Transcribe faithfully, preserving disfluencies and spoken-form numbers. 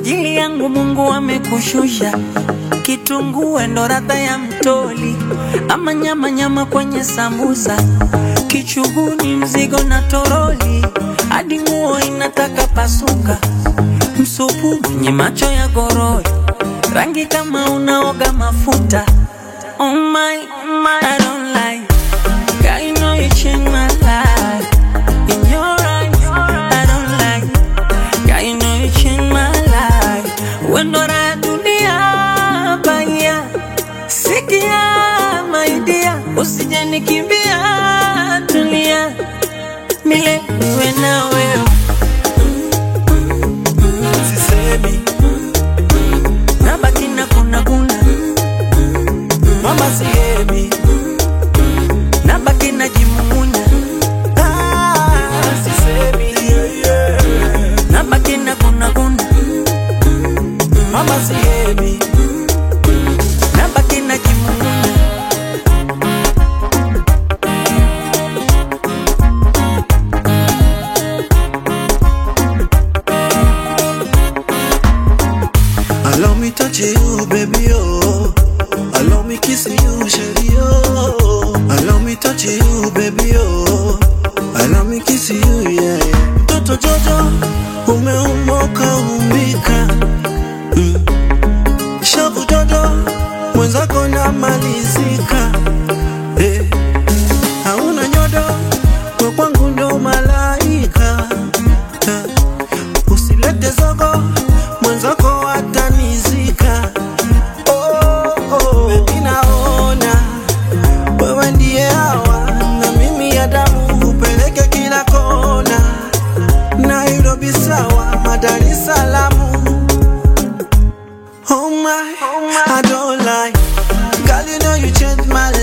ajili yangu Mungu amekushusha. Kitunguu ndo ladha ya mtoli, ama nyama nyama kwenye sambusa. Kichuguni mzigo na toroli, hadi nguo inataka pasuka. Msupu mwenye macho ya gorori, rangi kama unaoga mafuta. Oh my, oh my, I don't like. God, you know you changed my life. In your eyes, I don't like. God, you know you changed my life. When do I dunia baya, sikia my dear, usije nikimbia, tulia milele niwe na wewe. Sisemi nabaki na kuna kuna, mama sihemi nabaki na jimumunya. Ah, sisemi yeah, yeah. Nabaki na kuna kuna, mama sihemi nabaki na jimumunya. Allow me touch you, baby, oh. Allow me kiss you, shady, oh. Allow me touch you, baby, oh. Allow me kiss you, yeah, yeah. Toto Jojo, umeumoka umbika. Mm. Shavu Jojo, mwenzako na malizika. Eh. Hauna nyodo, kwa kwangu ndo malaika. Eh. Usilete zogo, mwenzako atanizika. Oh, oh, baby naona wewe ndiye hawa, na mimi ya damu upeleke kila kona. Nairobi sawa, Dar es Salaam. Oh my, I don't lie. Girl, you know you changed my